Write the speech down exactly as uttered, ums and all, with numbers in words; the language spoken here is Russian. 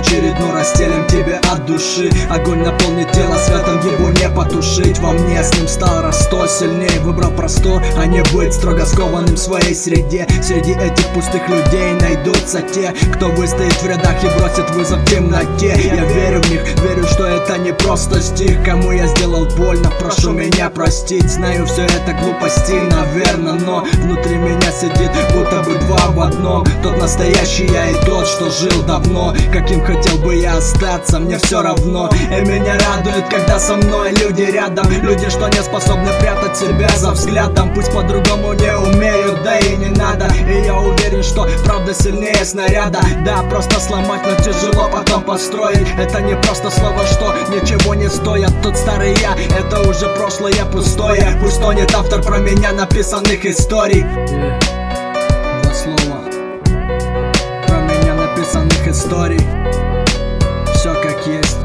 очередной расстелим тебе от души. Огонь наполнит тело светом, его не потушить. Во мне с ним стал ростой сильнее. Выбрал простор, а не быть строго скованным в своей среде. Среди этих пустых людей найдутся те, кто выстоит в рядах и бросит вызов в темноте. Я верю в них, верю, что это не просто стих. Кому я сделал больно, прошу меня простить. Знаю, все это глупости, наверное, но внутри меня сидит будто бы два в одном. Тот настоящий я и тот, что жил давно. Каким хотел бы я остаться, мне все равно. И меня радует, когда со мной люди рядом. Люди, что не способны прятать себя за взглядом. Пусть по-другому не умеют, да и не надо. И я уверен, что правда сильнее снаряда. Да, просто сломать, но тяжело потом построить. Это не просто слово, что ничего не стоит. Тот старый я, это уже прошлое пустое. Пусть тонет автор про меня написанных историй. Два слова про меня написанных историй. Все как есть.